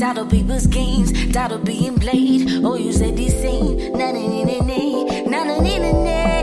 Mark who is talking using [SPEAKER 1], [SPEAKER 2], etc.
[SPEAKER 1] tired of people's games, tired of being played. Oh, you said the same. Na na na na na na na na na.